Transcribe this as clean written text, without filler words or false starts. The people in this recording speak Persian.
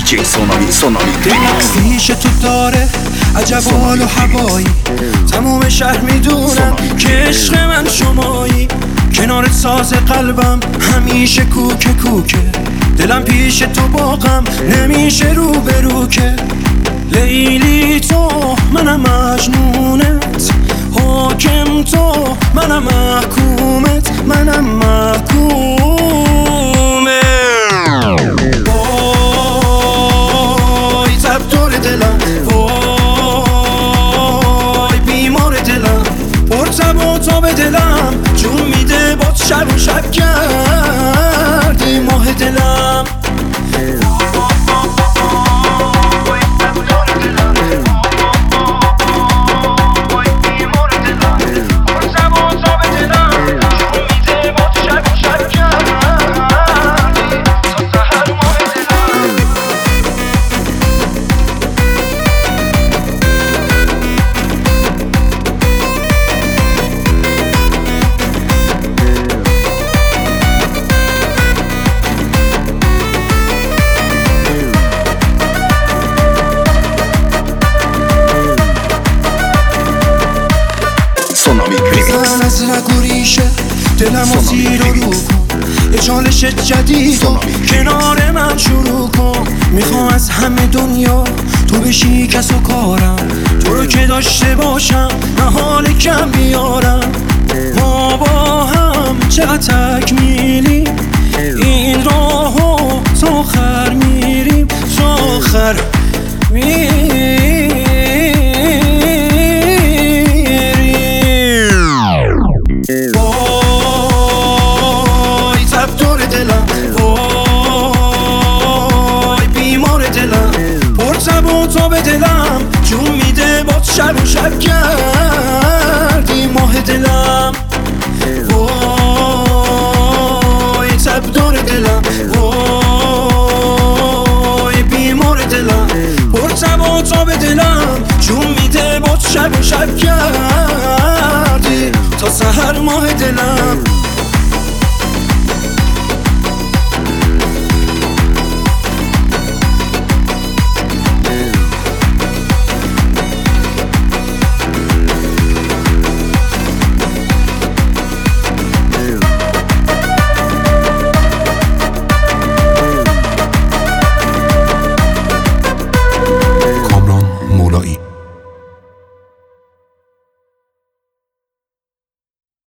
دیجی سونامی نقصیش تو داره عجب حال و هوایی، تموم شهر میدونم که عشق من شمایی. کنارت ساز قلبم همیشه کوکه کوکه، دلم پیش تو باغم نمیشه رو به رو که. لیلی تو منم مجنونت، حاکم تو منم محکومت، منم محکومت. وای تب دور دلم، وای بیمار دلم، پر تب و تاب دلم، جون میده با شب و شب کردی ماه دلم. بزن از رگ و ریشه دلم و زیر و رو کن، یه چالش جدید و کنار من شروع کن. میخوام از همه دنیا تو بشی کس و کارم، تو رو که داشته باشم نه حال کم بیارم. ما با هم چقدر تکمیلیم، این راهو تا آخر میریم، تا آخر میریم. وای تب دور دلم، وای بیمار دلم، پر تب و تاب دلم، جون میده با شب و شب کردی ماه دلم. وای تب دور دلم، وای بیمار دلم، پر تب و تاب دلم، جون میده با شب و شب کردی تا سحر ماه دلم.